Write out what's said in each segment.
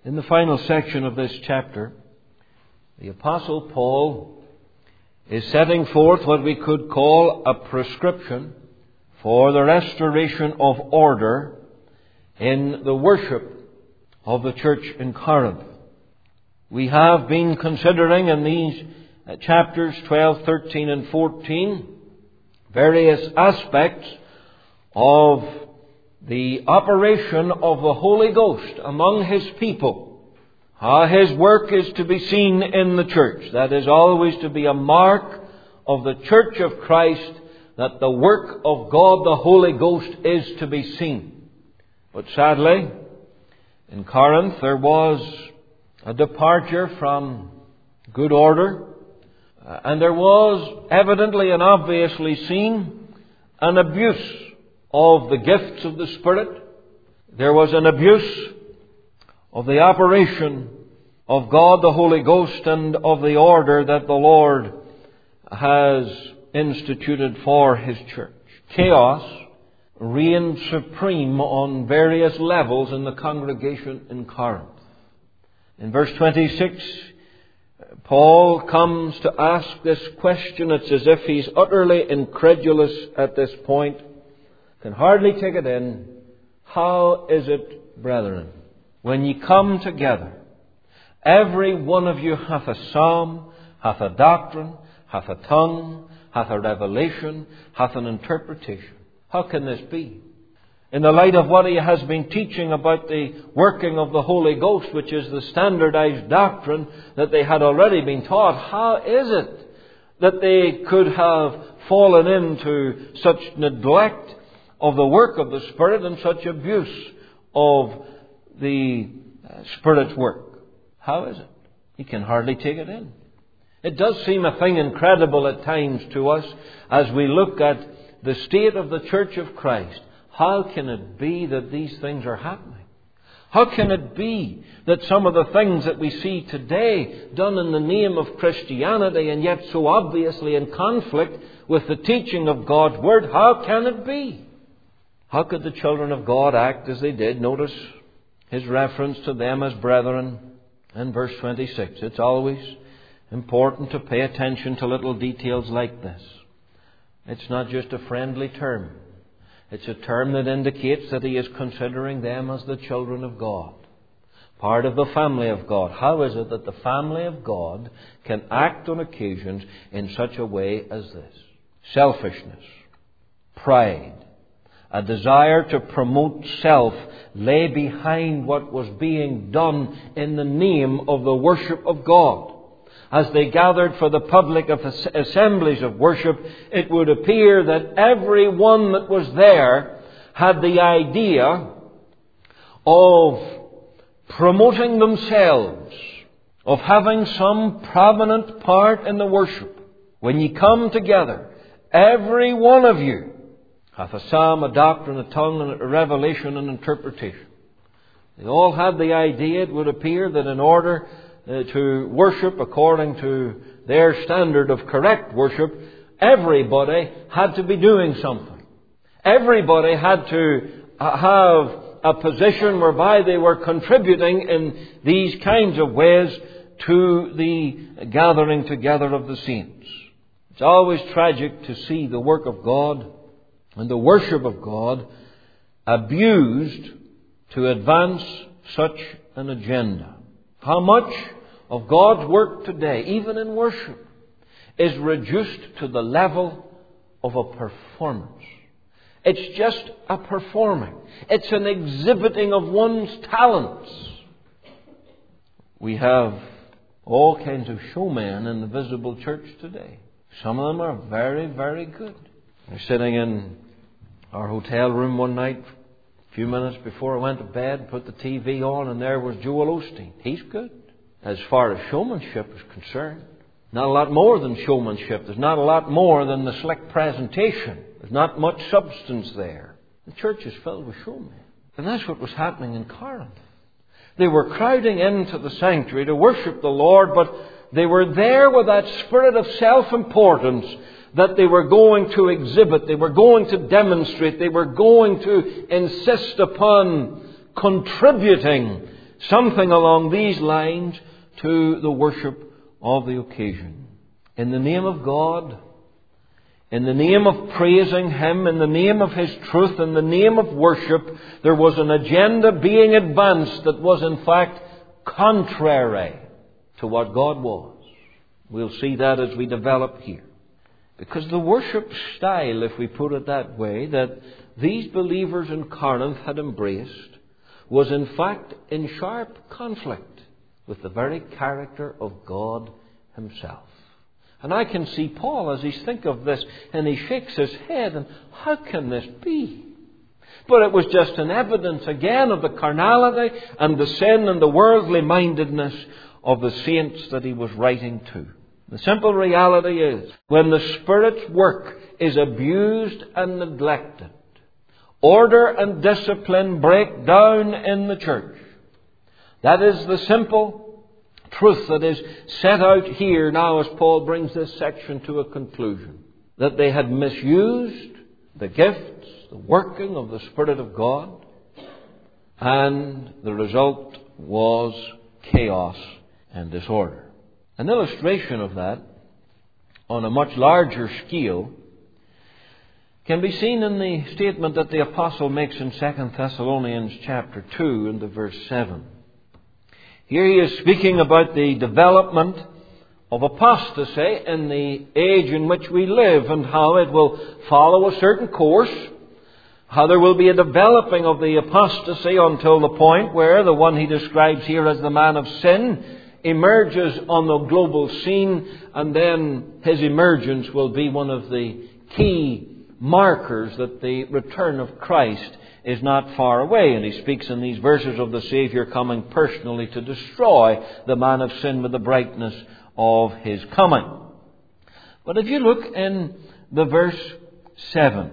In the final section of this chapter, the Apostle Paul is setting forth what we could call a prescription for the restoration of order in the worship of the church in Corinth. We have been considering in these chapters 12, 13 and 14 various aspects of the operation of the Holy Ghost among His people. How His work is to be seen in the church. That is always to be a mark of the church of Christ, that the work of God the Holy Ghost is to be seen. But sadly, in Corinth there was a departure from good order, and there was evidently and obviously seen an abuse of the gifts of the Spirit. There was an abuse of the operation of God the Holy Ghost and of the order that the Lord has instituted for His church. Chaos reigned supreme on various levels in the congregation in Corinth. In verse 26, Paul comes to ask this question. It's as if he's utterly incredulous at this point. Can hardly take it in. How is it, brethren, when ye come together, every one of you hath a psalm, hath a doctrine, hath a tongue, hath a revelation, hath an interpretation? How can this be? In the light of what he has been teaching about the working of the Holy Ghost, which is the standardized doctrine that they had already been taught, how is it that they could have fallen into such neglect of the work of the Spirit and such abuse of the Spirit's work? How is it? He can hardly take it in. It does seem a thing incredible at times to us as we look at the state of the Church of Christ. How can it be that these things are happening? How can it be that some of the things that we see today done in the name of Christianity and yet so obviously in conflict with the teaching of God's Word, how can it be? How could the children of God act as they did? Notice his reference to them as brethren in verse 26. It's always important to pay attention to little details like this. It's not just a friendly term. It's a term that indicates that he is considering them as the children of God, part of the family of God. How is it that the family of God can act on occasions in such a way as this? Selfishness, pride, a desire to promote self lay behind what was being done in the name of the worship of God. As they gathered for the public assemblies of worship, it would appear that every one that was there had the idea of promoting themselves, of having some prominent part in the worship. When ye come together, every one of you hath a psalm, a doctrine, a tongue, and a revelation and interpretation. They all had the idea, it would appear, that in order to worship according to their standard of correct worship, everybody had to be doing something. Everybody had to have a position whereby they were contributing in these kinds of ways to the gathering together of the saints. It's always tragic to see the work of God and the worship of God abused to advance such an agenda. How much of God's work today, even in worship, is reduced to the level of a performance. It's just a performing. It's an exhibiting of one's talents. We have all kinds of showmen in the visible church today. Some of them are very, very good. I was sitting in our hotel room one night, a few minutes before I went to bed, put the TV on, and there was Joel Osteen. He's good as far as showmanship is concerned. Not a lot more than showmanship. There's not a lot more than the slick presentation. There's not much substance there. The church is filled with showmen. And that's what was happening in Corinth. They were crowding into the sanctuary to worship the Lord, but they were there with that spirit of self-importance that they were going to exhibit, they were going to demonstrate, they were going to insist upon contributing something along these lines to the worship of the occasion. In the name of God, in the name of praising Him, in the name of His truth, in the name of worship, there was an agenda being advanced that was in fact contrary to what God was. We'll see that as we develop here. Because the worship style, if we put it that way, that these believers in Corinth had embraced was in fact in sharp conflict with the very character of God Himself. And I can see Paul as he's think of this, and he shakes his head, and how can this be? But it was just an evidence again of the carnality and the sin and the worldly mindedness of the saints that he was writing to. The simple reality is, when the Spirit's work is abused and neglected, order and discipline break down in the church. That is the simple truth that is set out here now as Paul brings this section to a conclusion. That they had misused the gifts, the working of the Spirit of God, and the result was chaos and disorder. An illustration of that on a much larger scale can be seen in the statement that the Apostle makes in 2 Thessalonians chapter 2 and verse 7. Here he is speaking about the development of apostasy in the age in which we live, and how it will follow a certain course, how there will be a developing of the apostasy until the point where the one he describes here as the man of sin emerges on the global scene, and then his emergence will be one of the key markers that the return of Christ is not far away. And he speaks in these verses of the Saviour coming personally to destroy the man of sin with the brightness of His coming. But if you look in the verse 7,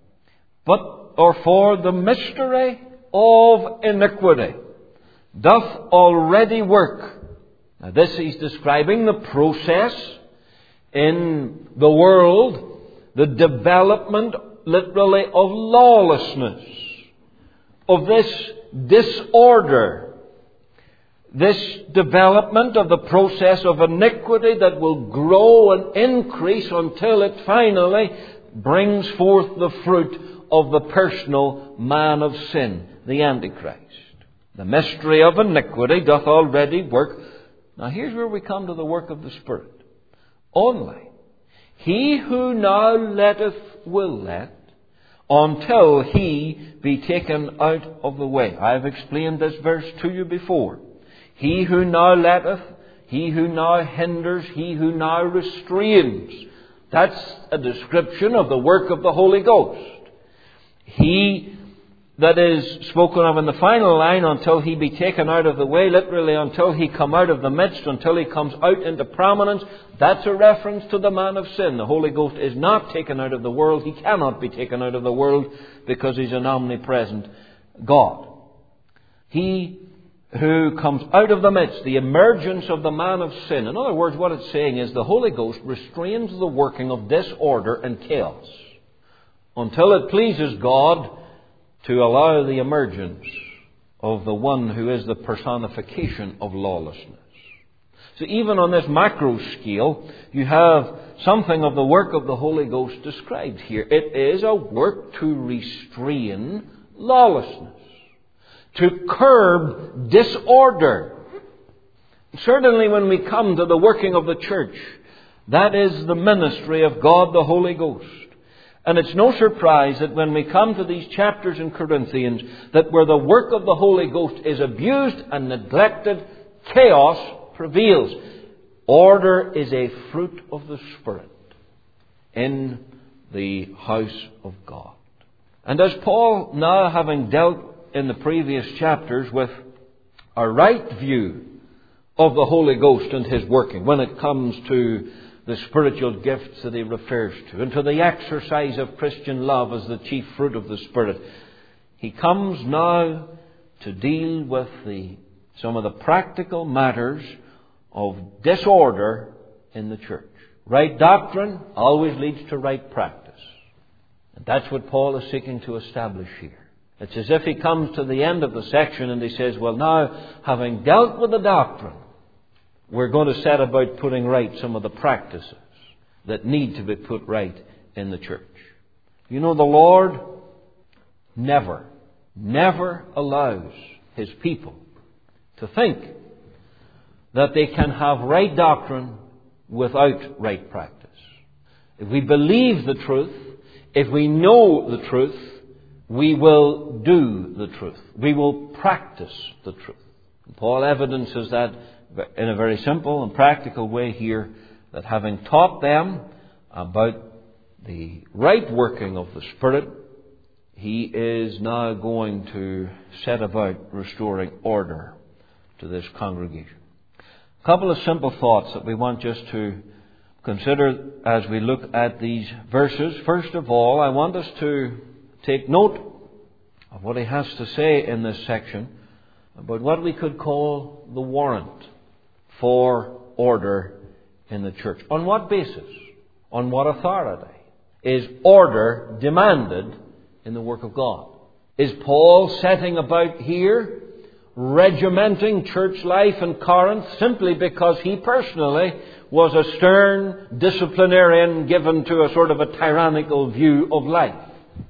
for the mystery of iniquity doth already work. Now this he's describing the process in the world, the development literally of lawlessness, of this disorder, this development of the process of iniquity that will grow and increase until it finally brings forth the fruit of the personal man of sin, the Antichrist. The mystery of iniquity doth already work. Now here's where we come to the work of the Spirit. Only he who now letteth will let, until he be taken out of the way. I have explained this verse to you before. He who now letteth, he who now hinders, he who now restrains. That's a description of the work of the Holy Ghost. He that is spoken of in the final line, until he be taken out of the way, literally until he come out of the midst, until he comes out into prominence, that's a reference to the man of sin. The Holy Ghost is not taken out of the world. He cannot be taken out of the world because He's an omnipresent God. He who comes out of the midst, the emergence of the man of sin. In other words, what it's saying is the Holy Ghost restrains the working of disorder and chaos until it pleases God to allow the emergence of the one who is the personification of lawlessness. So even on this macro scale, you have something of the work of the Holy Ghost described here. It is a work to restrain lawlessness, to curb disorder. Certainly when we come to the working of the church, that is the ministry of God the Holy Ghost. And it's no surprise that when we come to these chapters in Corinthians, that where the work of the Holy Ghost is abused and neglected, chaos prevails. Order is a fruit of the Spirit in the house of God. And as Paul, now having dealt in the previous chapters with a right view of the Holy Ghost and His working, when it comes to the spiritual gifts that he refers to, and to the exercise of Christian love as the chief fruit of the Spirit, he comes now to deal with some of the practical matters of disorder in the church. Right doctrine always leads to right practice. And that's what Paul is seeking to establish here. It's as if he comes to the end of the section and he says, well, now, having dealt with the doctrine, we're going to set about putting right some of the practices that need to be put right in the church. You know, the Lord never allows His people to think that they can have right doctrine without right practice. If we believe the truth, if we know the truth, we will do the truth. We will practice the truth. And Paul evidences that in a very simple and practical way here, that having taught them about the right working of the Spirit, he is now going to set about restoring order to this congregation. A couple of simple thoughts that we want just to consider as we look at these verses. First of all, I want us to take note of what he has to say in this section about what we could call the warrant for order in the church. On what basis? On what authority is order demanded in the work of God? Is Paul setting about here regimenting church life in Corinth simply because he personally was a stern disciplinarian given to a sort of a tyrannical view of life?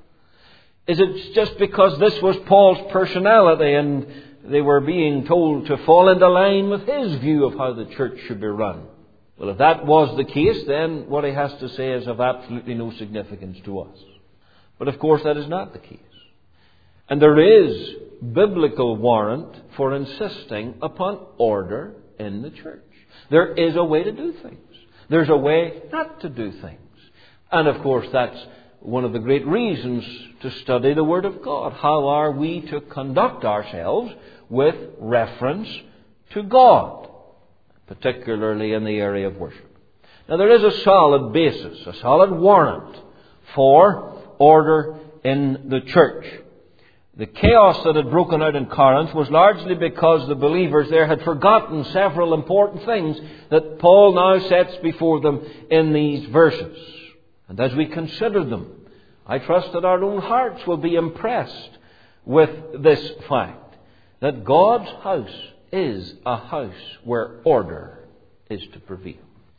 Is it just because this was Paul's personality and they were being told to fall into line with his view of how the church should be run? Well, if that was the case, then what he has to say is of absolutely no significance to us. But of course that is not the case. And there is biblical warrant for insisting upon order in the church. There is a way to do things. There's a way not to do things. And of course that's one of the great reasons to study the Word of God. How are we to conduct ourselves with reference to God, particularly in the area of worship? Now there is a solid basis, a solid warrant for order in the church. The chaos that had broken out in Corinth was largely because the believers there had forgotten several important things that Paul now sets before them in these verses. And as we consider them, I trust that our own hearts will be impressed with this fact, that God's house is a house where order is to prevail.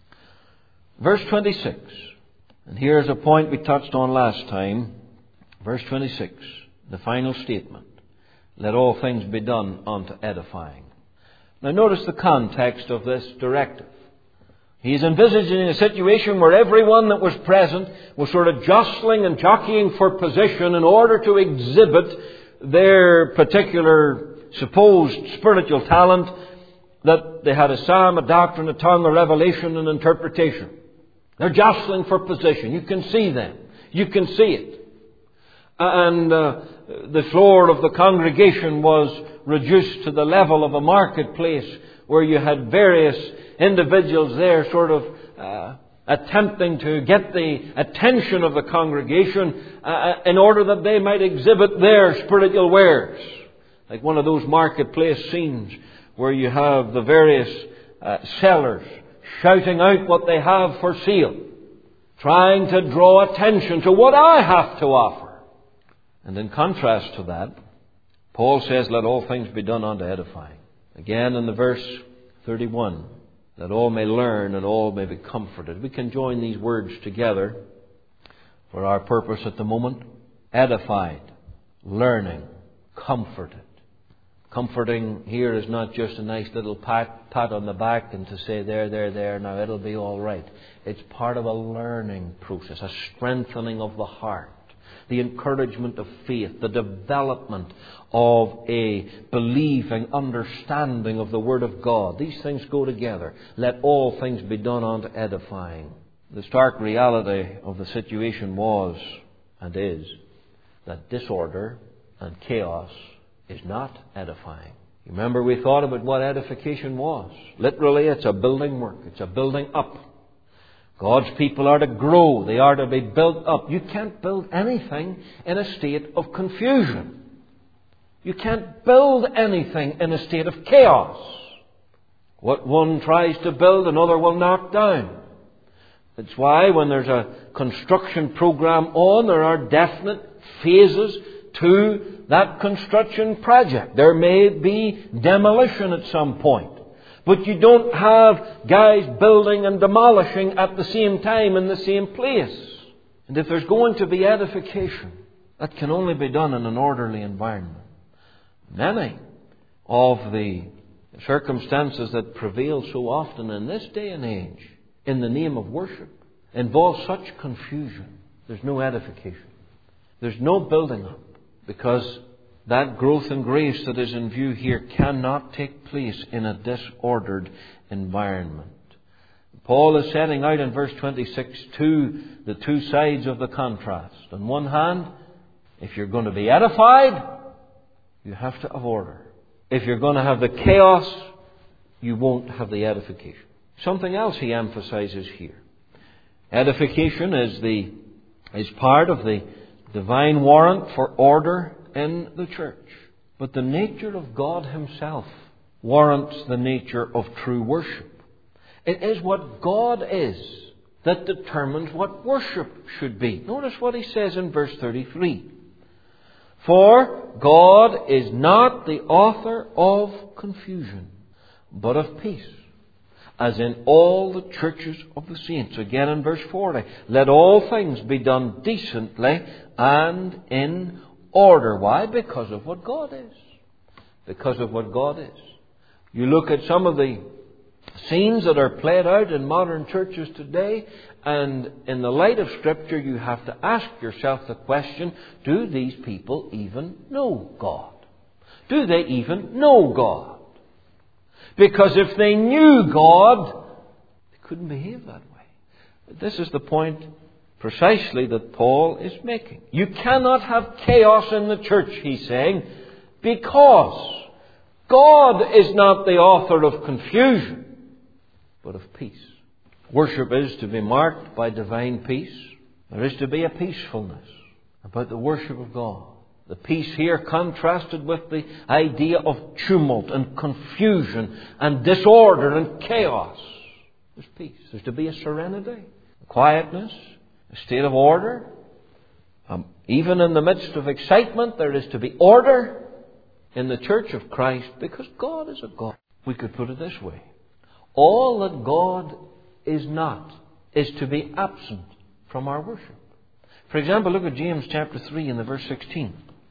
Verse 26, and here's a point we touched on last time. Verse 26, the final statement, let all things be done unto edifying. Now notice the context of this directive. He's envisaging a situation where everyone that was present was sort of jostling and jockeying for position in order to exhibit their particular supposed spiritual talent, that they had a psalm, a doctrine, a tongue, a revelation, and interpretation. They're jostling for position. You can see them. You can see it. And the floor of the congregation was reduced to the level of a marketplace where you had various individuals there sort of attempting to get the attention of the congregation in order that they might exhibit their spiritual wares. Like one of those marketplace scenes where you have the various sellers shouting out what they have for sale, trying to draw attention to what I have to offer. And in contrast to that, Paul says, let all things be done unto edifying. Again in the verse 31, that all may learn and all may be comforted. We can join these words together for our purpose at the moment. Edified, learning, comforted. Comforting here is not just a nice little pat on the back and to say, there, now it'll be all right. It's part of a learning process, a strengthening of the heart, the encouragement of faith, the development of a believing understanding of the Word of God. These things go together. Let all things be done unto edifying. The stark reality of the situation was and is that disorder and chaos is not edifying. Remember, we thought about what edification was. Literally, it's a building work. It's a building up. God's people are to grow. They are to be built up. You can't build anything in a state of confusion. You can't build anything in a state of chaos. What one tries to build, another will knock down. That's why when there's a construction program on, there are definite phases to that construction project. There may be demolition at some point. But you don't have guys building and demolishing at the same time in the same place. And if there's going to be edification, that can only be done in an orderly environment. Many of the circumstances that prevail so often in this day and age in the name of worship involve such confusion. There's no edification. There's no building up, because that growth and grace that is in view here cannot take place in a disordered environment. Paul is setting out in verse 26 the two sides of the contrast. On one hand, if you're going to be edified, you have to have order. If you're going to have the chaos, you won't have the edification. Something else he emphasizes here. Edification is part of the divine warrant for order in the church. But the nature of God Himself warrants the nature of true worship. It is what God is that determines what worship should be. Notice what he says in verse 33. For God is not the author of confusion, but of peace, as in all the churches of the saints. Again in verse 40. Let all things be done decently and in order. Why? Because of what God is. Because of what God is. You look at some of the scenes that are played out in modern churches today, and in the light of Scripture you have to ask yourself the question, do these people even know God? Do they even know God? Because if they knew God, they couldn't behave that way. This is the point precisely that Paul is making. You cannot have chaos in the church, he's saying, because God is not the author of confusion, but of peace. Worship is to be marked by divine peace. There is to be a peacefulness about the worship of God. The peace here contrasted with the idea of tumult and confusion and disorder and chaos. There's peace. There's to be a serenity, a quietness, a state of order. Even in the midst of excitement, there is to be order in the church of Christ, because God is a God. We could put it this way. All that God is not is to be absent from our worship. For example, look at James chapter 3 and the verse 16.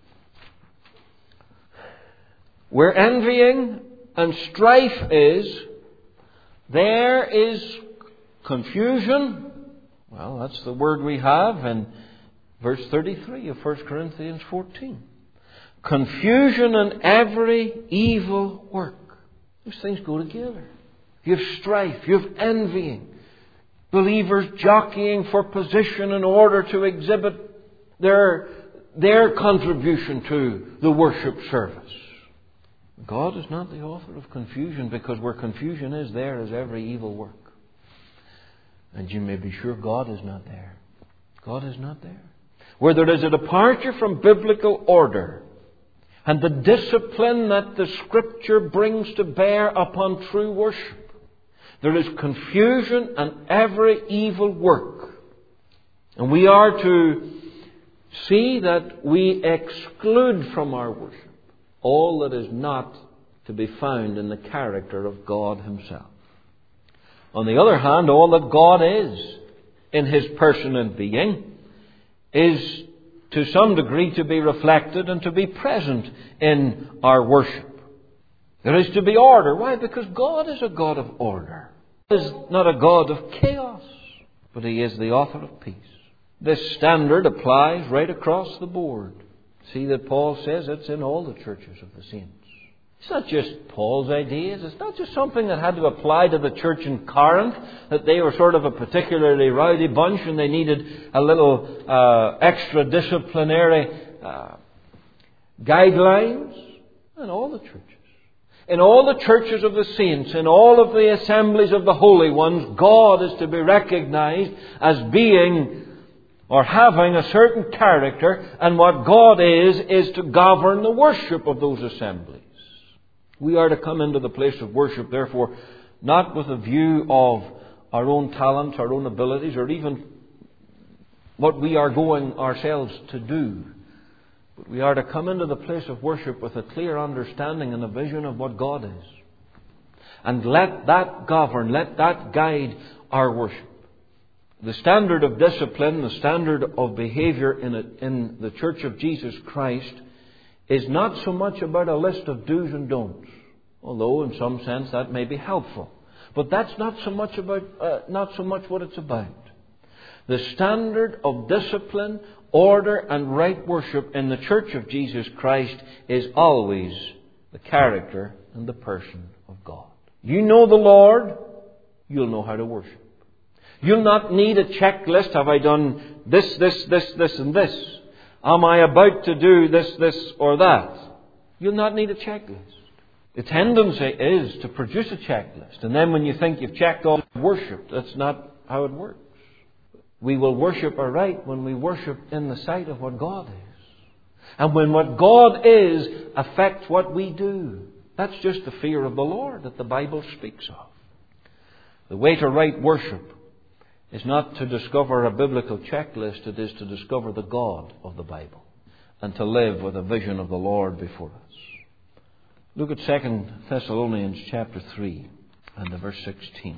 Where envying and strife is, there is confusion. Well, that's the word we have in verse 33 of 1 Corinthians 14. Confusion and every evil work. These things go together. You have strife, you have envying. Believers jockeying for position in order to exhibit their contribution to the worship service. God is not the author of confusion, because where confusion is, there is every evil work. And you may be sure God is not there. God is not there. Where there is a departure from biblical order and the discipline that the Scripture brings to bear upon true worship, there is confusion and every evil work. And we are to see that we exclude from our worship all that is not to be found in the character of God Himself. On the other hand, all that God is in His person and being is to some degree to be reflected and to be present in our worship. There is to be order. Why? Because God is a God of order. He is not a God of chaos, but He is the author of peace. This standard applies right across the board. See that Paul says it's in all the churches of the saints. It's not just Paul's ideas. It's not just something that had to apply to the church in Corinth, that they were sort of a particularly rowdy bunch and they needed a little extra disciplinary guidelines. In all the churches. In all the churches of the saints, in all of the assemblies of the holy ones, God is to be recognized as being or having a certain character, and what God is to govern the worship of those assemblies. We are to come into the place of worship, therefore, not with a view of our own talents, our own abilities, or even what we are going ourselves to do, But we are to come into the place of worship with a clear understanding and a vision of what God is. And let that govern, let that guide our worship. The standard of discipline, the standard of behavior in the Church of Jesus Christ is not so much about a list of do's and don'ts, although in some sense that may be helpful. But that's not so much what it's about. The standard of discipline, order and right worship in the Church of Jesus Christ is always the character and the person of God. You know the Lord, you'll know how to worship. You'll not need a checklist. Have I done this, and this? Am I about to do this, or that? You'll not need a checklist. The tendency is to produce a checklist. And then when you think you've checked all worship, that's not how it works. We will worship aright when we worship in the sight of what God is. And when what God is affects what we do. That's just the fear of the Lord that the Bible speaks of. The way to right worship is not to discover a biblical checklist. It is to discover the God of the Bible and to live with a vision of the Lord before us. Look at 2 Thessalonians chapter 3 and the verse 16.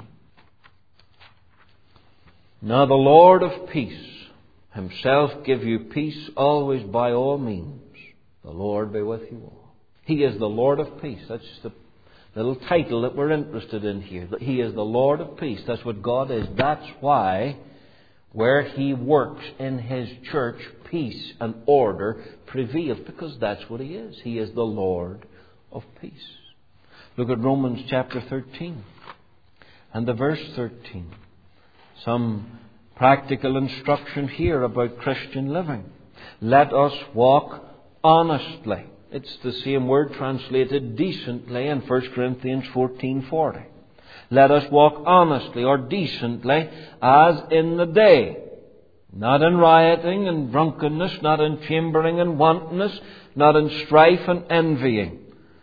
Now the Lord of peace himself give you peace always by all means. The Lord be with you all. He is the Lord of peace. That's the little title that we're interested in here. He is the Lord of peace. That's what God is. That's why where He works in His church, peace and order prevails, because that's what He is. He is the Lord of peace. Look at Romans chapter 13 and the verse 13. Some practical instruction here about Christian living. Let us walk honestly. It's the same word translated decently in 1 Corinthians 14:40. Let us walk honestly or decently as in the day. Not in rioting and drunkenness, not in chambering and wantonness, not in strife and envying.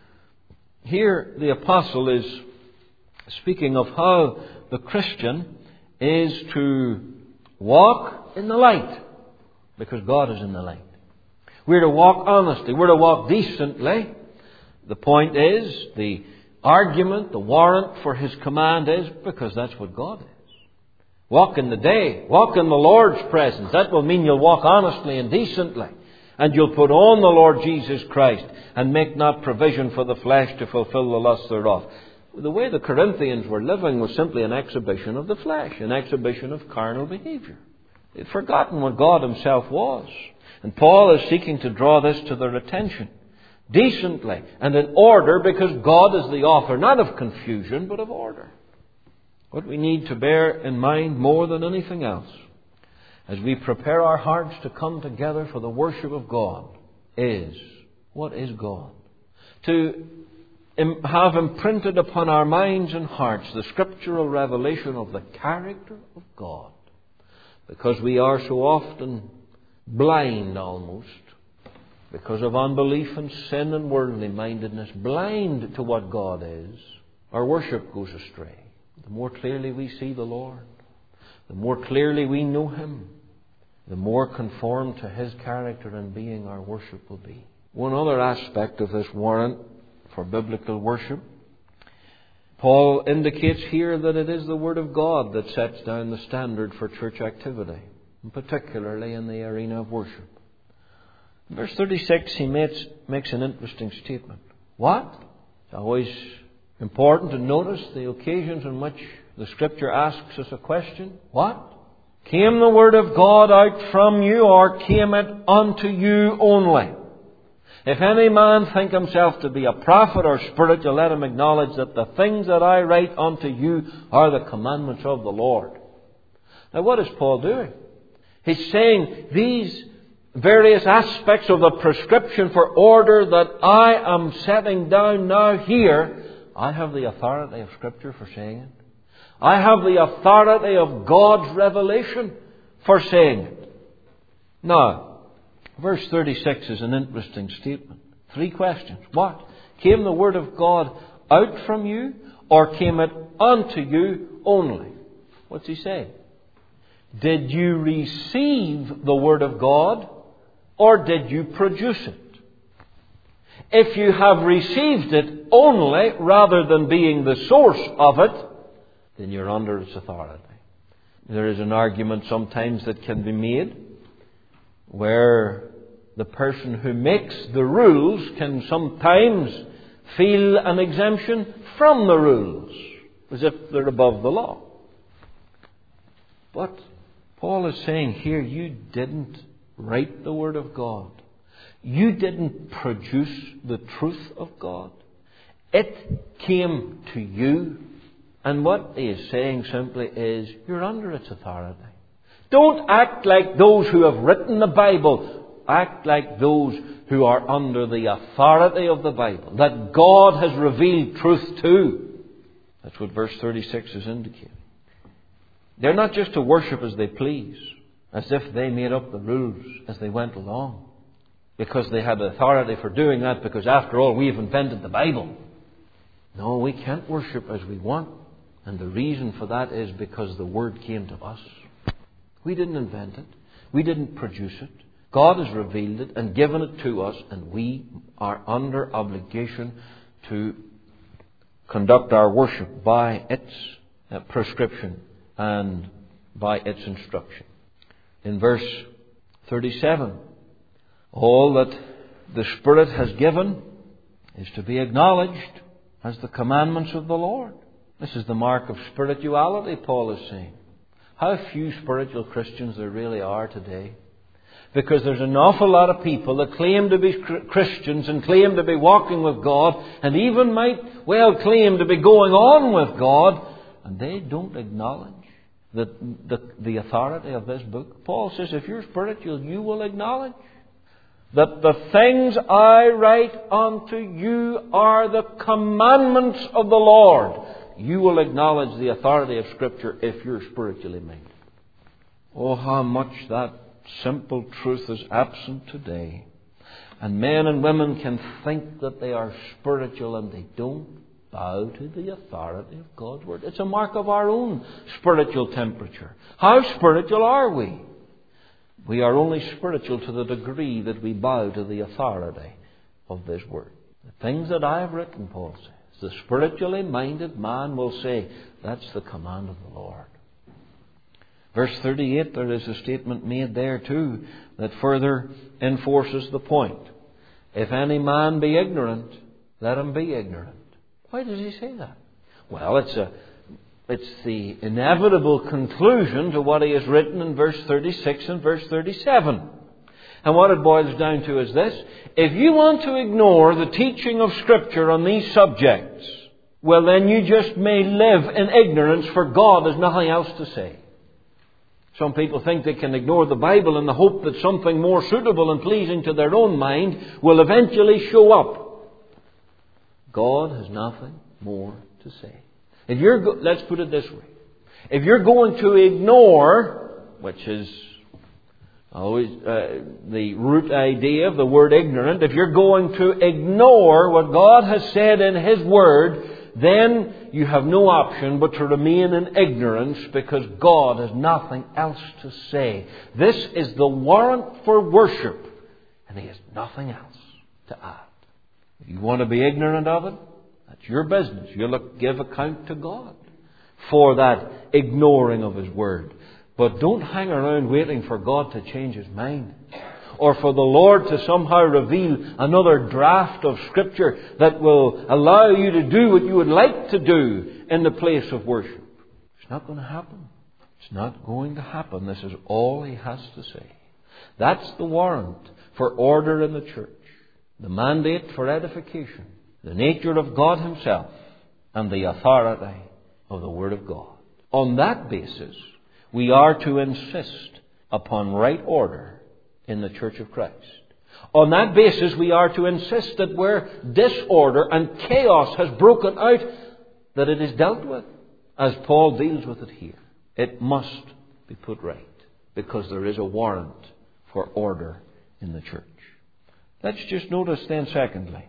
Here the apostle is speaking of how the Christian is to walk in the light, because God is in the light. We're to walk honestly. We're to walk decently. The point is, the argument, the warrant for His command is because that's what God is. Walk in the day. Walk in the Lord's presence. That will mean you'll walk honestly and decently. And you'll put on the Lord Jesus Christ and make not provision for the flesh to fulfill the lusts thereof. The way the Corinthians were living was simply an exhibition of the flesh, an exhibition of carnal behavior. They'd forgotten what God Himself was. And Paul is seeking to draw this to their attention. Decently and in order, because God is the author, not of confusion, but of order. What we need to bear in mind more than anything else, as we prepare our hearts to come together for the worship of God, is, what is God? To have imprinted upon our minds and hearts the scriptural revelation of the character of God. Because we are so often blind almost, because of unbelief and sin and worldly mindedness, blind to what God is, our worship goes astray. The more clearly we see the Lord, the more clearly we know Him, the more conformed to His character and being our worship will be. One other aspect of this warrant for biblical worship, Paul indicates here that it is the Word of God that sets down the standard for church activity, and particularly in the arena of worship. In verse 36 he makes an interesting statement. What? It's always important to notice the occasions in which the Scripture asks us a question. What? Came the Word of God out from you, or came it unto you only? If any man think himself to be a prophet or spiritual, let him acknowledge that the things that I write unto you are the commandments of the Lord. Now what is Paul doing? He's saying these various aspects of the prescription for order that I am setting down now here, I have the authority of Scripture for saying it. I have the authority of God's revelation for saying it. Now, verse 36 is an interesting statement. 3 questions. What? Came the Word of God out from you, or came it unto you only? What's he saying? Did you receive the Word of God or did you produce it? If you have received it only rather than being the source of it, then you're under its authority. There is an argument sometimes that can be made where the person who makes the rules can sometimes feel an exemption from the rules, as if they're above the law. But Paul is saying here, you didn't write the Word of God. You didn't produce the truth of God. It came to you. And what he is saying simply is, you're under its authority. Don't act like those who have written the Bible. Act like those who are under the authority of the Bible, that God has revealed truth to. That's what verse 36 is indicating. They're not just to worship as they please, as if they made up the rules as they went along, because they had authority for doing that, because after all, we've invented the Bible. No, we can't worship as we want. And the reason for that is because the Word came to us. We didn't invent it. We didn't produce it. God has revealed it and given it to us, and we are under obligation to conduct our worship by its prescription and by its instruction. In verse 37, all that the Spirit has given is to be acknowledged as the commandments of the Lord. This is the mark of spirituality, Paul is saying. How few spiritual Christians there really are today. Because there's an awful lot of people that claim to be Christians and claim to be walking with God, and even might well claim to be going on with God, and they don't acknowledge the authority of this book. Paul says, if you're spiritual, you will acknowledge that the things I write unto you are the commandments of the Lord. You will acknowledge the authority of Scripture if you're spiritually minded. Oh, how much that simple truth is absent today. And men and women can think that they are spiritual and they don't bow to the authority of God's Word. It's a mark of our own spiritual temperature. How spiritual are we? We are only spiritual to the degree that we bow to the authority of this Word. The things that I have written, Paul says, the spiritually minded man will say, that's the command of the Lord. Verse 38, there is a statement made there too that further enforces the point. If any man be ignorant, let him be ignorant. Why does he say that? Well, it's the inevitable conclusion to what he has written in verse 36 and verse 37. And what it boils down to is this. If you want to ignore the teaching of Scripture on these subjects, well then you just may live in ignorance, for God has nothing else to say. Some people think they can ignore the Bible in the hope that something more suitable and pleasing to their own mind will eventually show up. God has nothing more to say. Let's put it this way. If you're going to ignore, which is always the root idea of the word ignorant, if you're going to ignore what God has said in His Word, then you have no option but to remain in ignorance, because God has nothing else to say. This is the warrant for worship, and He has nothing else to add. If you want to be ignorant of it, that's your business. You'll give account to God for that ignoring of His Word. But don't hang around waiting for God to change His mind, or for the Lord to somehow reveal another draft of Scripture that will allow you to do what you would like to do in the place of worship. It's not going to happen. It's not going to happen. This is all He has to say. That's the warrant for order in the church, the mandate for edification, the nature of God Himself, and the authority of the Word of God. On that basis, we are to insist upon right order in the Church of Christ. On that basis, we are to insist that where disorder and chaos has broken out, that it is dealt with, as Paul deals with it here. It must be put right, because there is a warrant for order in the church. Let's just notice then, secondly,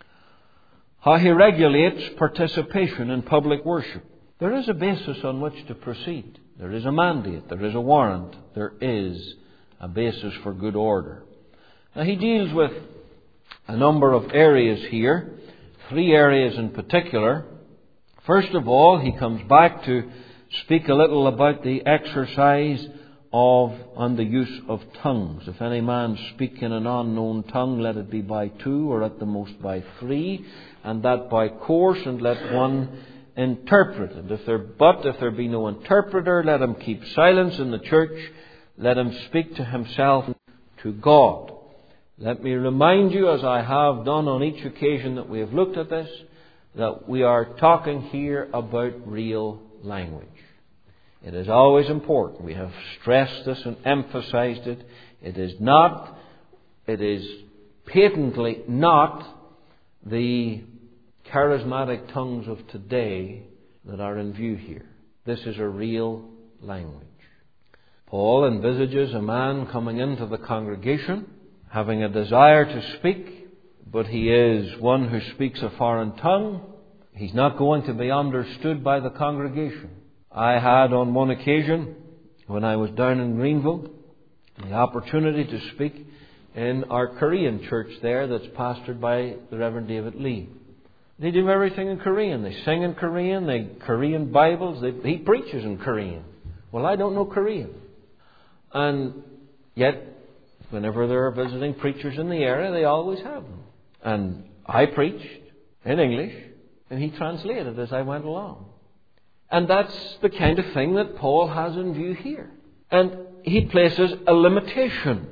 how he regulates participation in public worship. There is a basis on which to proceed. There is a mandate. There is a warrant. There is a basis for good order. Now, he deals with a number of areas here, 3 areas in particular. First of all, he comes back to speak a little about the exercise of and the use of tongues. If any man speak in an unknown tongue, let it be by 2 or at the most by 3, and that by course, and let one interpret it. If there be no interpreter, let him keep silence in the church. Let him speak to himself, to God. Let me remind you, as I have done on each occasion that we have looked at this, that we are talking here about real language. It is always important. We have stressed this and emphasized it. It is patently not the charismatic tongues of today that are in view here. This is a real language. Paul envisages a man coming into the congregation, having a desire to speak, but he is one who speaks a foreign tongue. He's not going to be understood by the congregation. I had on one occasion, when I was down in Greenville, the opportunity to speak in our Korean church there that's pastored by the Reverend David Lee. They do everything in Korean. They sing in Korean. They Korean Bibles. He preaches in Korean. Well, I don't know Korean. And yet, whenever there are visiting preachers in the area, they always have them. And I preached in English, and he translated as I went along. And that's the kind of thing that Paul has in view here. And he places a limitation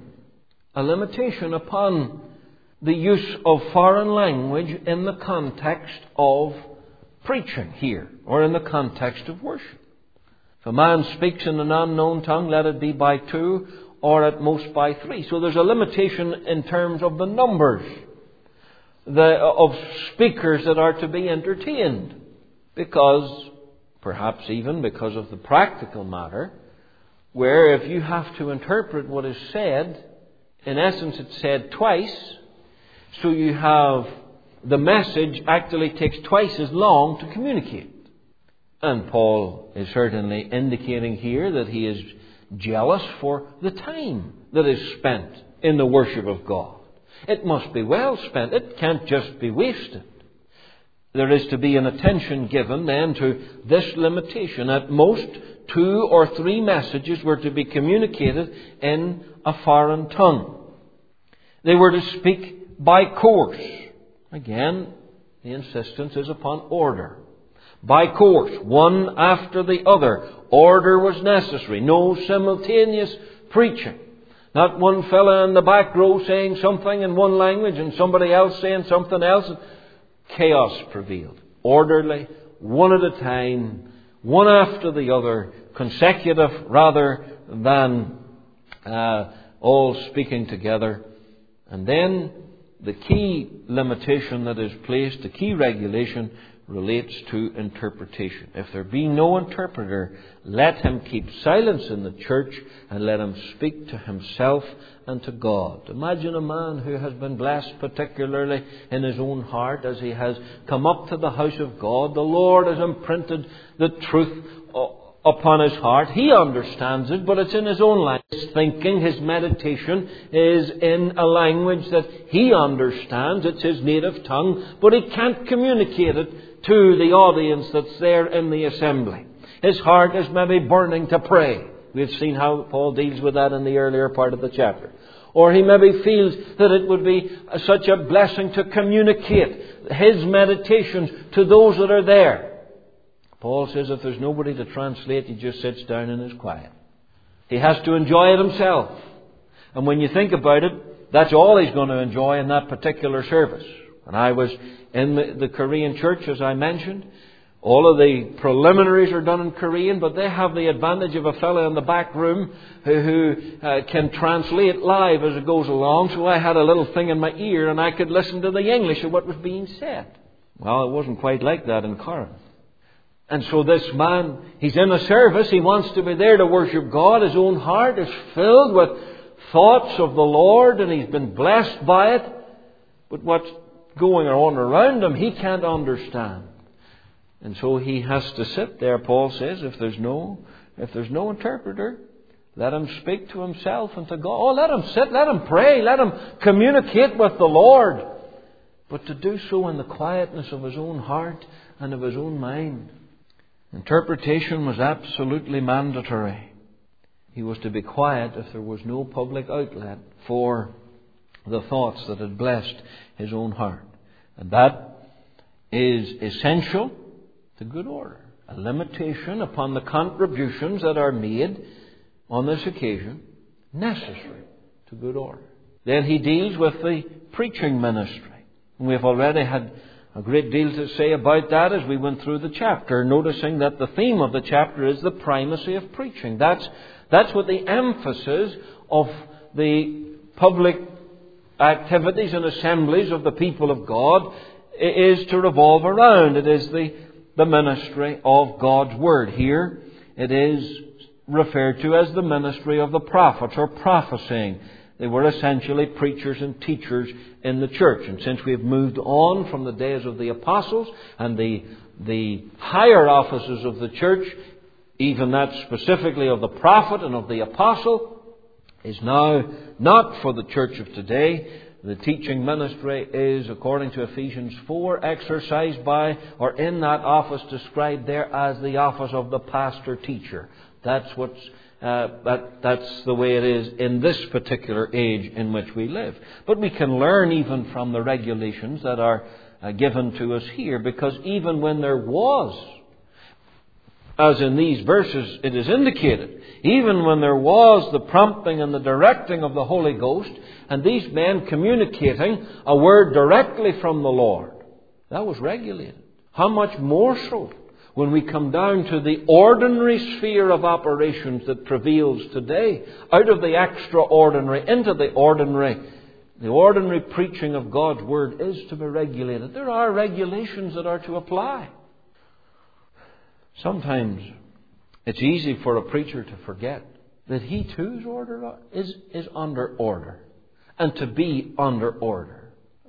upon the use of foreign language in the context of preaching here, or in the context of worship. If a man speaks in an unknown tongue, let it be by 2 or at most by 3. So there's a limitation in terms of the numbers of speakers that are to be entertained. Because, perhaps even because of the practical matter, where if you have to interpret what is said, in essence it's said twice, so you have the message actually takes twice as long to communicate. And Paul is certainly indicating here that he is jealous for the time that is spent in the worship of God. It must be well spent. It can't just be wasted. There is to be an attention given then to this limitation. At most, 2 or 3 messages were to be communicated in a foreign tongue. They were to speak by course. Again, the insistence is upon order. By course, one after the other. Order was necessary. No simultaneous preaching. Not one fella in the back row saying something in one language and somebody else saying something else. Chaos prevailed. Orderly, one at a time, one after the other, consecutive rather than all speaking together. And then the key limitation that is placed, the key regulation, relates to interpretation. If there be no interpreter, let him keep silence in the church and let him speak to himself and to God. Imagine a man who has been blessed particularly in his own heart as he has come up to the house of God. The Lord has imprinted the truth upon his heart. He understands it, but it's in his own language. His thinking, his meditation is in a language that he understands. It's his native tongue, but he can't communicate it to the audience that's there in the assembly. His heart is maybe burning to pray. We've seen how Paul deals with that in the earlier part of the chapter. Or he maybe feels that it would be such a blessing to communicate his meditations to those that are there. Paul says if there's nobody to translate, he just sits down and is quiet. He has to enjoy it himself. And when you think about it, that's all he's going to enjoy in that particular service. When I was in the Korean church, as I mentioned, all of the preliminaries are done in Korean, but they have the advantage of a fellow in the back room who can translate live as it goes along. So I had a little thing in my ear and I could listen to the English of what was being said. Well, it wasn't quite like that in Corinth. And so this man, he's in a service, he wants to be there to worship God. His own heart is filled with thoughts of the Lord and he's been blessed by it. But what's going on around him, he can't understand. And so he has to sit there, Paul says, if there's no interpreter, Let him speak to himself and to God. Oh, let him sit, let him pray, let him communicate with the Lord. But to do so in the quietness of his own heart and of his own mind. Interpretation was absolutely mandatory. He was to be quiet if there was no public outlet for the thoughts that had blessed his own heart. And that is essential to good order. A limitation upon the contributions that are made on this occasion, necessary to good order. Then he deals with the preaching ministry. And we've already had a great deal to say about that as we went through the chapter, noticing that the theme of the chapter is the primacy of preaching. That's what the emphasis of the public activities and assemblies of the people of God is to revolve around. It is the ministry of God's Word. Here it is referred to as the ministry of the prophets, or prophesying. They were essentially preachers and teachers in the church. And since we have moved on from the days of the apostles and the higher offices of the church, even that specifically of the prophet and of the apostle, is now not for the church of today. The teaching ministry is, according to Ephesians 4, exercised by, or in that office described there as the office of the pastor-teacher. That's the way it is in this particular age in which we live. But we can learn even from the regulations that are given to us here, because even when there was, as in these verses it is indicated, even when there was the prompting and the directing of the Holy Ghost, and these men communicating a word directly from the Lord, that was regulated. How much more so when we come down to the ordinary sphere of operations that prevails today, out of the extraordinary into the ordinary preaching of God's Word is to be regulated. There are regulations that are to apply. Sometimes it's easy for a preacher to forget that he too is under order, and to be under order.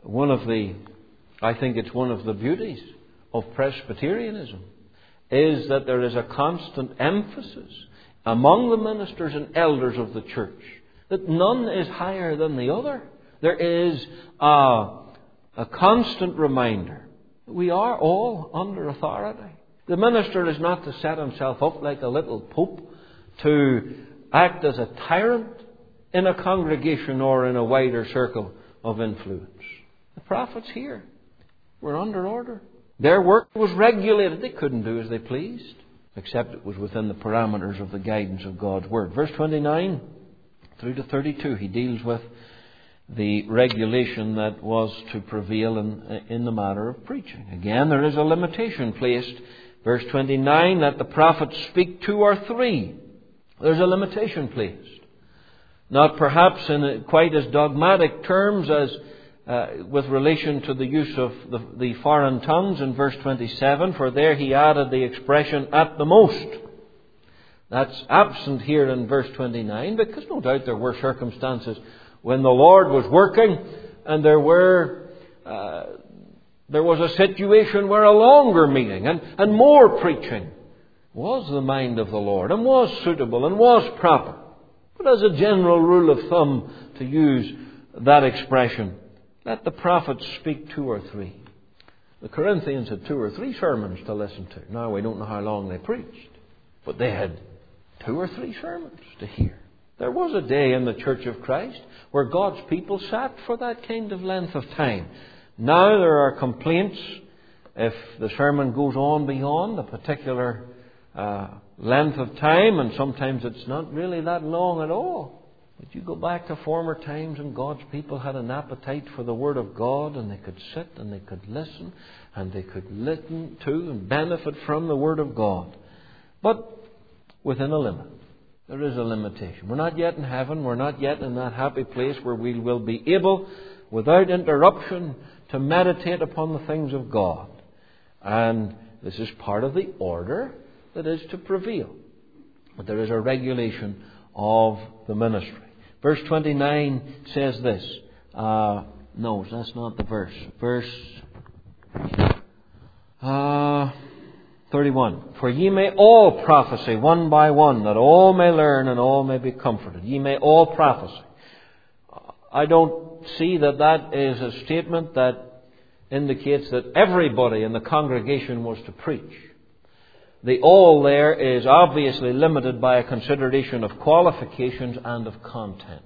I think it's one of the beauties of Presbyterianism is that there is a constant emphasis among the ministers and elders of the church that none is higher than the other. There is a constant reminder that we are all under authority. The minister is not to set himself up like a little pope to act as a tyrant in a congregation or in a wider circle of influence. The prophets here were under order. Their work was regulated. They couldn't do as they pleased, except it was within the parameters of the guidance of God's Word. Verse 29 through to 32, he deals with the regulation that was to prevail in the matter of preaching. Again, there is a limitation placed. Verse 29, that the prophets speak 2 or 3. There's a limitation placed. Not perhaps in quite as dogmatic terms as with relation to the use of the foreign tongues in verse 27, for there he added the expression at the most. That's absent here in verse 29, because no doubt there were circumstances when the Lord was working and there was a situation where a longer meeting and more preaching was the mind of the Lord and was suitable and was proper. But as a general rule of thumb, to use that expression, let the prophets speak 2 or 3. The Corinthians had 2 or 3 sermons to listen to. Now, we don't know how long they preached, but they had 2 or 3 sermons to hear. There was a day in the Church of Christ where God's people sat for that kind of length of time. Now there are complaints if the sermon goes on beyond a particular length of time, and sometimes it's not really that long at all. But you go back to former times and God's people had an appetite for the Word of God, and they could sit and they could listen and they could listen to and benefit from the Word of God. But within a limit. There is a limitation. We're not yet in heaven. We're not yet in that happy place where we will be able, without interruption, to meditate upon the things of God. And this is part of the order that is to prevail. But there is a regulation of the ministry. Verse 29 says this. No, that's not the verse. Verse 31. For ye may all prophesy one by one, that all may learn and all may be comforted. Ye may all prophesy. I don't see that that is a statement that indicates that everybody in the congregation was to preach. The all there is obviously limited by a consideration of qualifications and of content.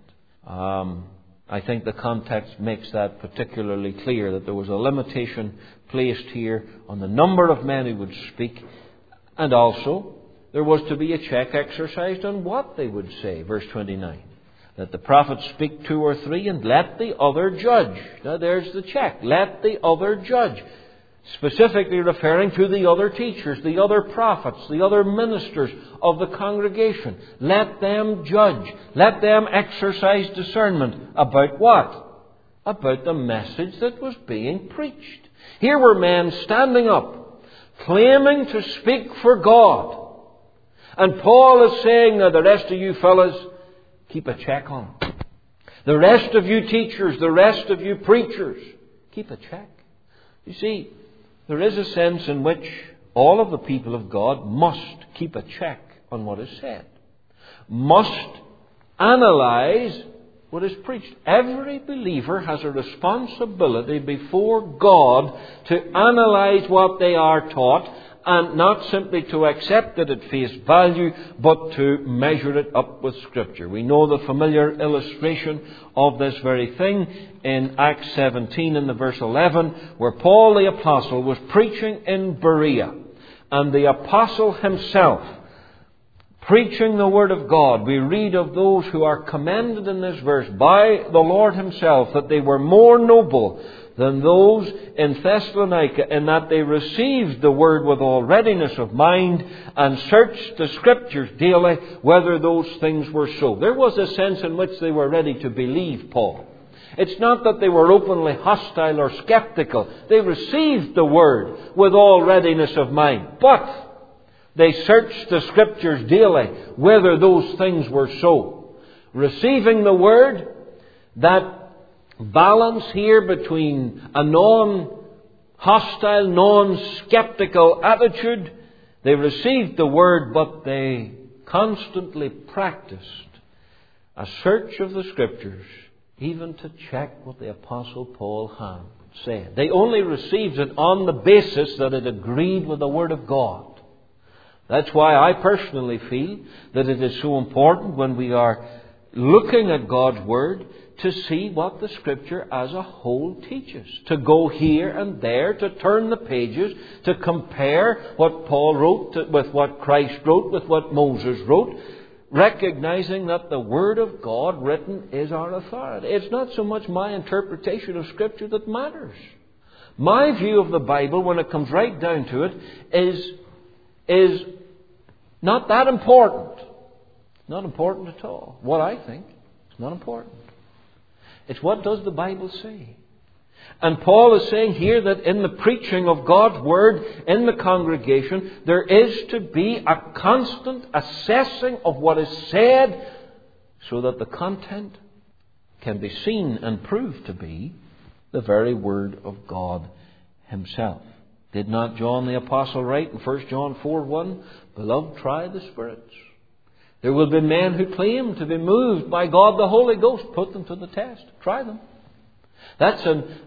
I think the context makes that particularly clear, that there was a limitation placed here on the number of men who would speak, and also there was to be a check exercised on what they would say. Verse 29. Let the prophets speak 2 or 3, and let the other judge. Now there's the check. Let the other judge. Specifically referring to the other teachers, the other prophets, the other ministers of the congregation. Let them judge. Let them exercise discernment. About what? About the message that was being preached. Here were men standing up, claiming to speak for God. And Paul is saying, now the rest of you fellas, keep a check on it. The rest of you teachers, the rest of you preachers, keep a check. You see, there is a sense in which all of the people of God must keep a check on what is said. Must analyze what is preached. Every believer has a responsibility before God to analyze what they are taught, and not simply to accept it at face value, but to measure it up with Scripture. We know the familiar illustration of this very thing in Acts 17 in the verse 11, where Paul the Apostle was preaching in Berea, and the Apostle himself preaching the Word of God. We read of those who are commended in this verse by the Lord Himself, that they were more noble than those in Thessalonica, in that they received the Word with all readiness of mind and searched the Scriptures daily whether those things were so. There was a sense in which they were ready to believe Paul. It's not that they were openly hostile or skeptical. They received the Word with all readiness of mind. But they searched the Scriptures daily whether those things were so. Receiving the Word, that balance here between a non-hostile, non-skeptical attitude. They received the Word, but they constantly practiced a search of the Scriptures, even to check what the Apostle Paul had said. They only received it on the basis that it agreed with the Word of God. That's why I personally feel that it is so important when we are looking at God's Word to see what the Scripture as a whole teaches. To go here and there, to turn the pages, to compare what Paul wrote with what Christ wrote, with what Moses wrote, recognizing that the Word of God written is our authority. It's not so much my interpretation of Scripture that matters. My view of the Bible, when it comes right down to it, is not that important. Not important at all. What I think is not important. It's what does the Bible say. And Paul is saying here that in the preaching of God's Word in the congregation, there is to be a constant assessing of what is said, so that the content can be seen and proved to be the very Word of God Himself. Did not John the Apostle write in 1 John 4:1, Beloved, try the spirits. There will be men who claim to be moved by God the Holy Ghost. Put them to the test. Try them. That's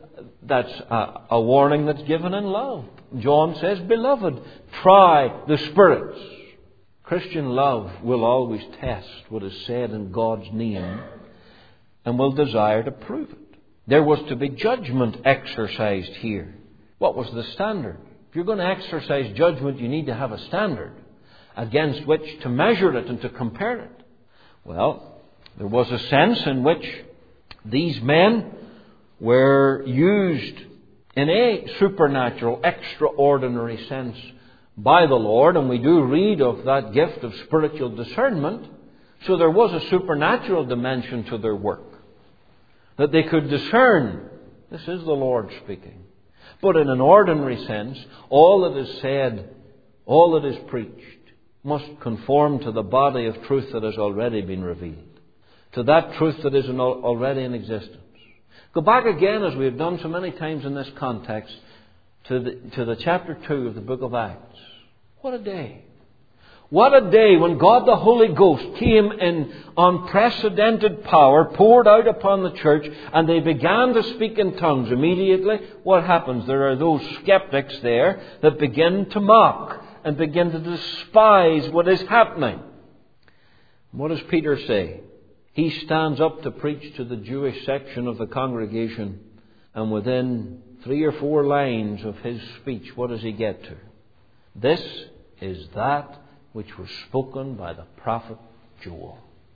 a warning that's given in love. John says, Beloved, try the spirits. Christian love will always test what is said in God's name and will desire to prove it. There was to be judgment exercised here. What was the standard? If you're going to exercise judgment, you need to have a standard against which to measure it and to compare it. Well, there was a sense in which these men were used in a supernatural, extraordinary sense by the Lord, and we do read of that gift of spiritual discernment. So there was a supernatural dimension to their work, that they could discern, this is the Lord speaking. But in an ordinary sense, all that is said, all that is preached, must conform to the body of truth that has already been revealed, to that truth that is already in existence. Go back again, as we have done so many times in this context, to the chapter 2 of the book of Acts. What a day. What a day when God the Holy Ghost came in unprecedented power, poured out upon the church, and they began to speak in tongues. Immediately, what happens? There are those skeptics there that begin to mock and begin to despise what is happening. What does Peter say? He stands up to preach to the Jewish section of the congregation, and within 3 or 4 lines of his speech, what does he get to? This is that which was spoken by the prophet Joel.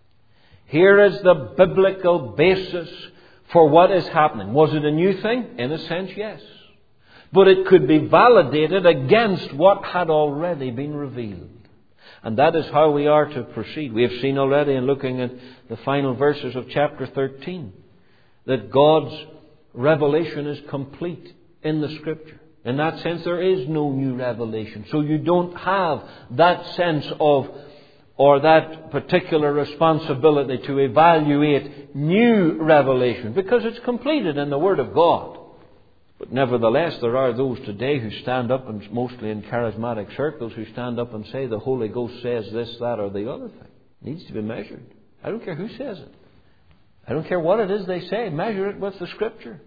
Here is the biblical basis for what is happening. Was it a new thing? In a sense, yes. But it could be validated against what had already been revealed. And that is how we are to proceed. We have seen already in looking at the final verses of chapter 13 that God's revelation is complete in the Scripture. In that sense, there is no new revelation. So you don't have that sense of, or that particular responsibility to evaluate new revelation, because it's completed in the Word of God. But nevertheless, there are those today who stand up, and mostly in charismatic circles, who stand up and say the Holy Ghost says this, that, or the other thing. It needs to be measured. I don't care who says it. I don't care what it is they say. Measure it with the Scripture.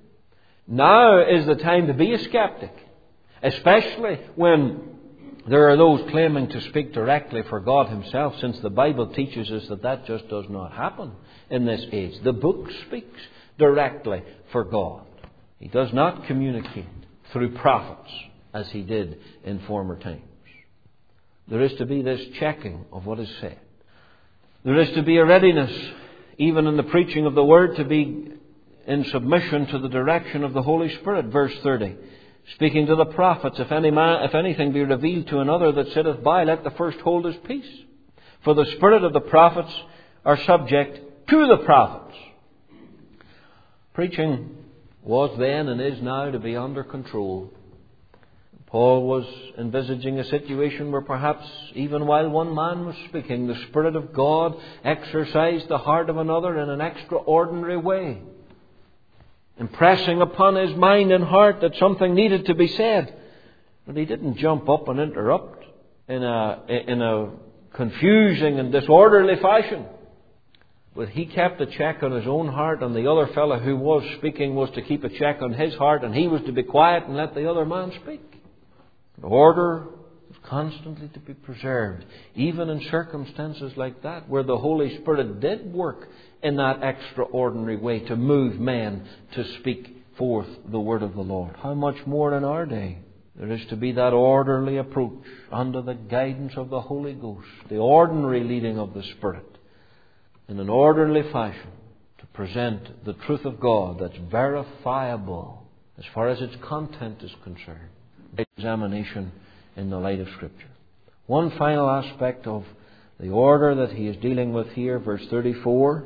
Now is the time to be a skeptic. Especially when there are those claiming to speak directly for God Himself, since the Bible teaches us that that just does not happen in this age. The book speaks directly for God. He does not communicate through prophets as He did in former times. There is to be this checking of what is said. There is to be a readiness, even in the preaching of the Word, to be in submission to the direction of the Holy Spirit. Verse 30. Speaking to the prophets, if anything be revealed to another that sitteth by, let the first hold his peace. For the spirit of the prophets are subject to the prophets. Preaching was then and is now to be under control. Paul was envisaging a situation where perhaps even while one man was speaking, the Spirit of God exercised the heart of another in an extraordinary way, impressing upon his mind and heart that something needed to be said. But he didn't jump up and interrupt in a confusing and disorderly fashion. But he kept a check on his own heart, and the other fellow who was speaking was to keep a check on his heart, and he was to be quiet and let the other man speak. Order was constantly to be preserved, even in circumstances like that, where the Holy Spirit did work in that extraordinary way to move men to speak forth the word of the Lord. How much more in our day? There is to be that orderly approach under the guidance of the Holy Ghost, the ordinary leading of the Spirit, in an orderly fashion to present the truth of God that's verifiable as far as its content is concerned. Examination in the light of Scripture. One final aspect of the order that he is dealing with here, verse 34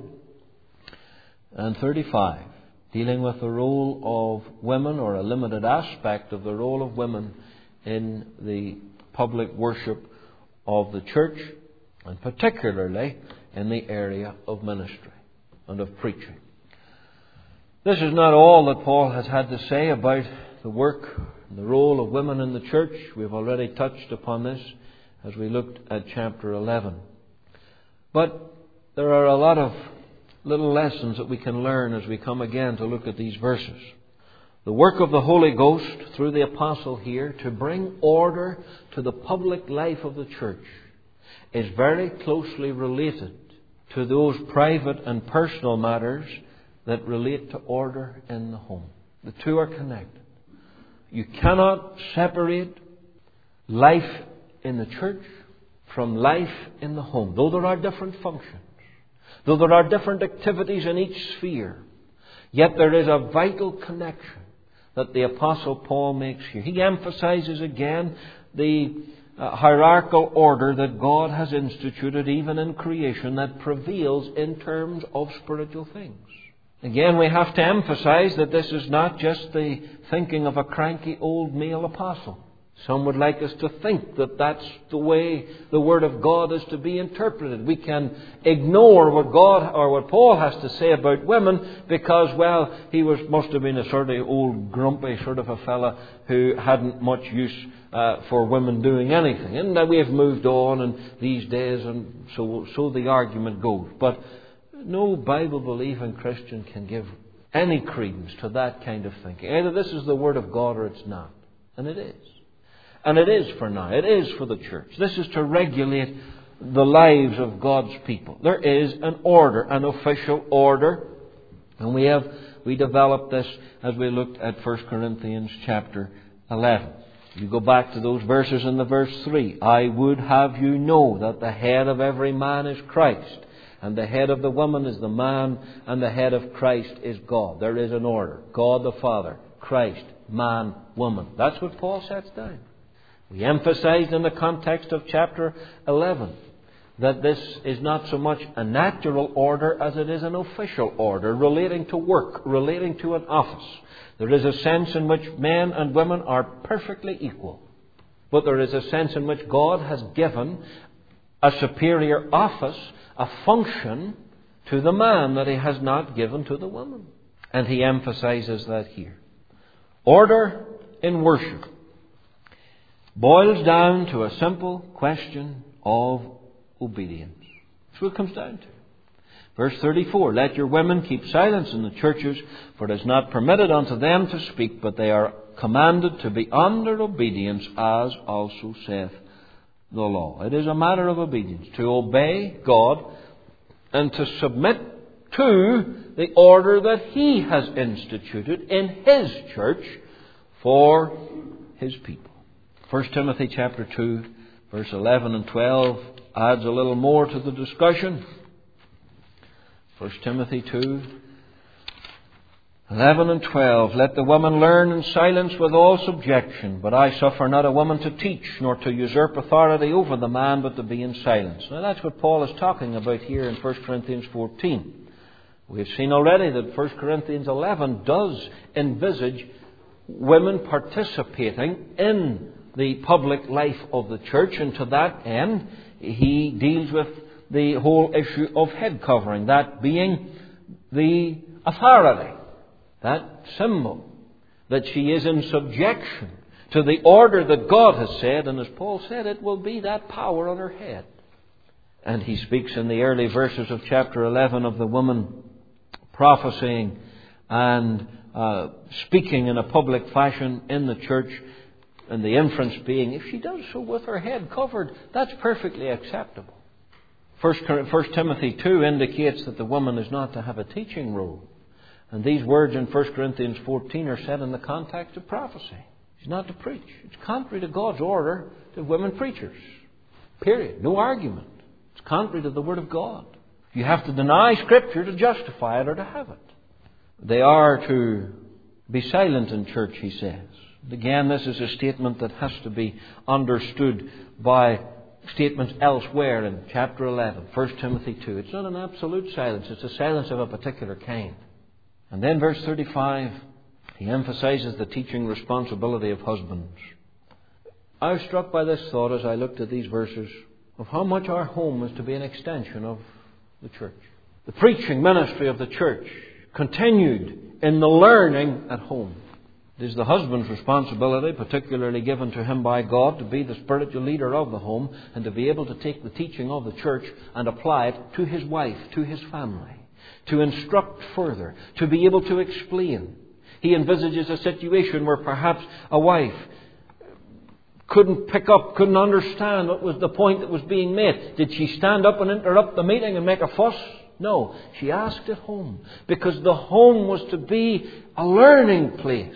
and 35, dealing with the role of women, or a limited aspect of the role of women in the public worship of the church, and particularly in the area of ministry and of preaching. This is not all that Paul has had to say about the work and the role of women in the church. We've already touched upon this as we looked at chapter 11. But there are a lot of little lessons that we can learn as we come again to look at these verses. The work of the Holy Ghost through the apostle here to bring order to the public life of the church is very closely related to those private and personal matters that relate to order in the home. The two are connected. You cannot separate life in the church from life in the home. Though there are different functions, though there are different activities in each sphere, yet there is a vital connection that the Apostle Paul makes here. He emphasizes again the hierarchical order that God has instituted even in creation that prevails in terms of spiritual things. Again, we have to emphasize that this is not just the thinking of a cranky old male apostle. Some would like us to think that that's the way the Word of God is to be interpreted. We can ignore what God or what Paul has to say about women because, well, he must have been a sort of old grumpy sort of a fella who hadn't much use for women doing anything. And we have moved on and these days, and so the argument goes. But no Bible-believing Christian can give any credence to that kind of thinking. Either this is the Word of God or it's not. And it is. And it is for now. It is for the church. This is to regulate the lives of God's people. There is an order, an official order. And we developed this as we looked at 1 Corinthians chapter 11. You go back to those verses in the verse 3. I would have you know that the head of every man is Christ, and the head of the woman is the man, and the head of Christ is God. There is an order. God the Father, Christ, man, woman. That's what Paul sets down. We emphasized in the context of chapter 11 that this is not so much a natural order as it is an official order relating to work, relating to an office. There is a sense in which men and women are perfectly equal. But there is a sense in which God has given a superior office, a function to the man that He has not given to the woman. And he emphasizes that here. Order in worship boils down to a simple question of obedience. That's what it comes down to. Verse 34, let your women keep silence in the churches, for it is not permitted unto them to speak, but they are commanded to be under obedience, as also saith the law. It is a matter of obedience, to obey God and to submit to the order that He has instituted in His church for His people. 1 Timothy chapter 2, verse 11 and 12 adds a little more to the discussion. 1 Timothy 2, 11 and 12. Let the woman learn in silence with all subjection, but I suffer not a woman to teach, nor to usurp authority over the man, but to be in silence. Now that's what Paul is talking about here in 1 Corinthians 14. We have seen already that 1 Corinthians 11 does envisage women participating in the public life of the church, and to that end he deals with the whole issue of head covering, that being the authority, that symbol that she is in subjection to the order that God has said, and as Paul said, it will be that power on her head. And he speaks in the early verses of chapter 11 of the woman prophesying and speaking in a public fashion in the church, and the inference being, if she does so with her head covered, that's perfectly acceptable. 1 Timothy 2 indicates that the woman is not to have a teaching role. And these words in 1 Corinthians 14 are said in the context of prophecy. She's not to preach. It's contrary to God's order to women preachers. Period. No argument. It's contrary to the Word of God. You have to deny Scripture to justify it or to have it. They are to be silent in church, he says. Again, this is a statement that has to be understood by statements elsewhere in chapter 11, 1 Timothy 2. It's not an absolute silence. It's a silence of a particular kind. And then verse 35, he emphasizes the teaching responsibility of husbands. I was struck by this thought as I looked at these verses of how much our home is to be an extension of the church. The preaching ministry of the church continued in the learning at home. It is the husband's responsibility, particularly given to him by God, to be the spiritual leader of the home and to be able to take the teaching of the church and apply it to his wife, to his family, to instruct further, to be able to explain. He envisages a situation where perhaps a wife couldn't pick up, couldn't understand what was the point that was being made. Did she stand up and interrupt the meeting and make a fuss? No, she asked at home, because the home was to be a learning place.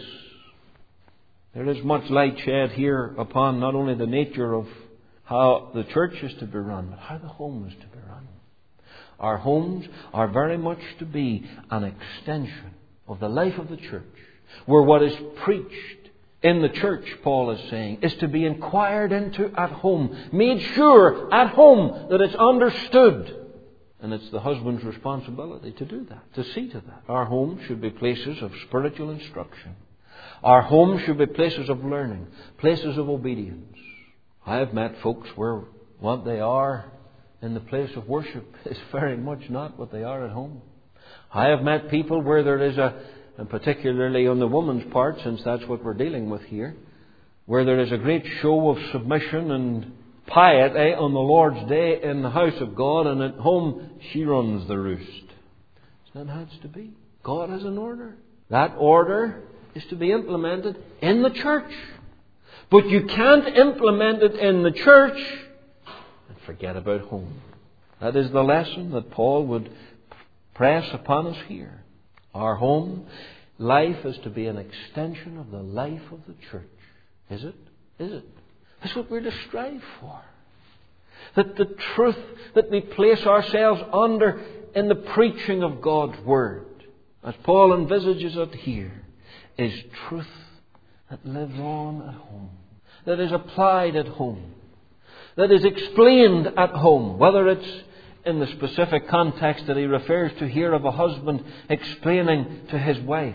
There is much light shed here upon not only the nature of how the church is to be run, but how the home is to be run. Our homes are very much to be an extension of the life of the church, where what is preached in the church, Paul is saying, is to be inquired into at home, made sure at home that it's understood. And it's the husband's responsibility to do that, to see to that. Our homes should be places of spiritual instruction. Our homes should be places of learning, places of obedience. I have met folks where what they are in the place of worship is very much not what they are at home. I have met people where there is and particularly on the woman's part, since that's what we're dealing with here, where there is a great show of submission and piety on the Lord's day in the house of God, and at home she runs the roost. It's not how it's to be. God has an order. That order is to be implemented in the church. But you can't implement it in the church and forget about home. That is the lesson that Paul would press upon us here. Our home life is to be an extension of the life of the church. Is it? Is it? That's what we're to strive for. That the truth that we place ourselves under in the preaching of God's Word, as Paul envisages it here, is truth that lives on at home, that is applied at home, that is explained at home, whether it's in the specific context that he refers to here of a husband explaining to his wife,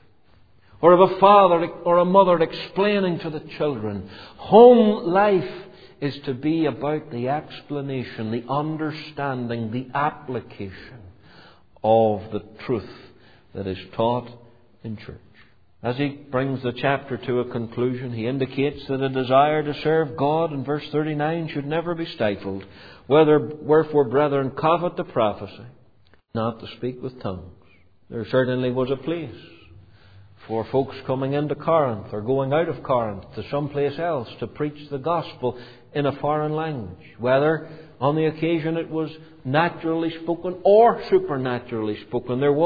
or of a father or a mother explaining to the children. Home life is to be about the explanation, the understanding, the application of the truth that is taught in church. As he brings the chapter to a conclusion, he indicates that a desire to serve God in verse 39 should never be stifled. Wherefore, brethren, covet the prophecy, not to speak with tongues. There certainly was a place for folks coming into Corinth or going out of Corinth to someplace else to preach the gospel in a foreign language, whether on the occasion it was naturally spoken or supernaturally spoken. There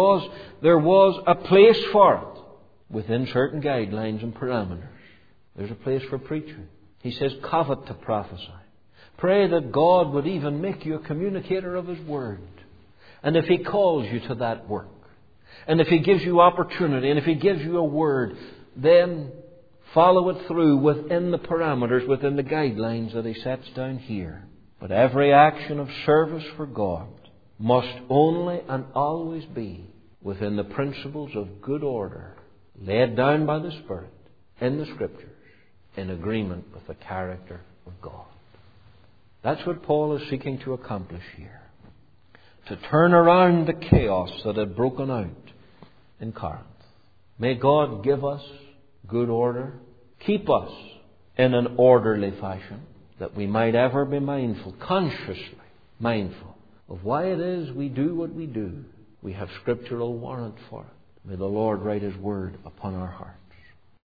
was a place for it within certain guidelines and parameters. There's a place for preaching. He says, covet to prophesy. Pray that God would even make you a communicator of His Word. And if He calls you to that work, and if He gives you opportunity, and if He gives you a word, then follow it through within the parameters, within the guidelines that He sets down here. But every action of service for God must only and always be within the principles of good order, laid down by the Spirit in the Scriptures, in agreement with the character of God. That's what Paul is seeking to accomplish here. To turn around the chaos that had broken out in Corinth. May God give us good order. Keep us in an orderly fashion, that we might ever be mindful, consciously mindful, of why it is we do what we do. We have scriptural warrant for it. May the Lord write His Word upon our hearts.